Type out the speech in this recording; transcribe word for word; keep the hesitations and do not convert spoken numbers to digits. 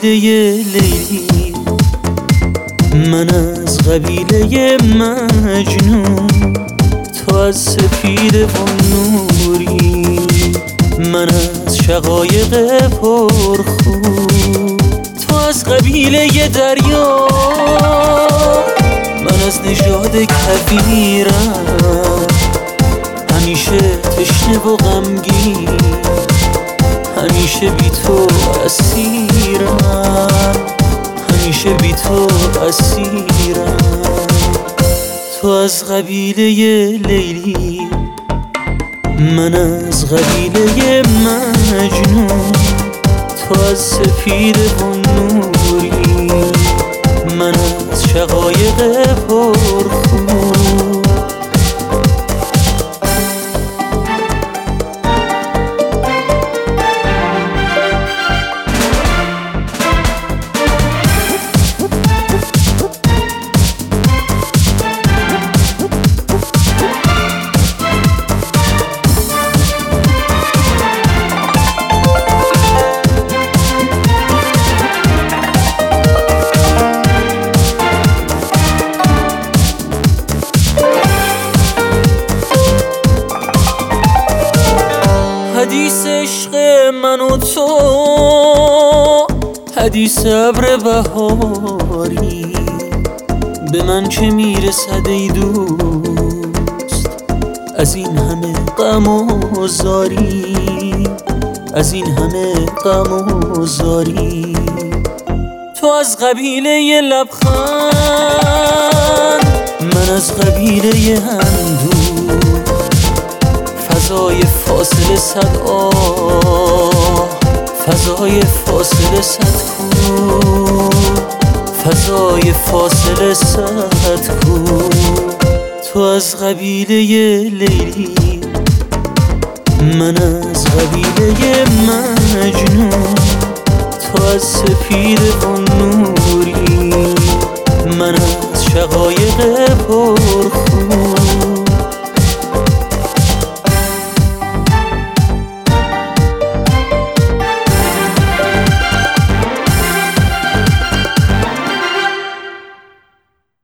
لیلی، من از قبیله مجنون، تو از سپیده و نوری، من از شقایق پرخو، تو از قبیله دریا، من از نژاد کویرم، همیشه تشنه و غمگین، همیشه بی تو اسیرم، همیشه بی تو اسیرم. تو از قبیله لیلی، من از قبیله مجنون، تو از سپیده و نوری، من از شقایق پرخون. حدیث عشق من و تو، حدیث ابر بهاری، به من چه میرسد ای دوست از این همه غم و زاری، از این همه غم و زاری. تو از قبیله لبخند، من از قبیله اندوه، فضای فاصله صد آه، فضای فاصله صد کو، فضای فاصله صد کو. تو از قبیله لیلی، من از قبیله مجنون، تو از سپیده و نوری، من از شقایق پر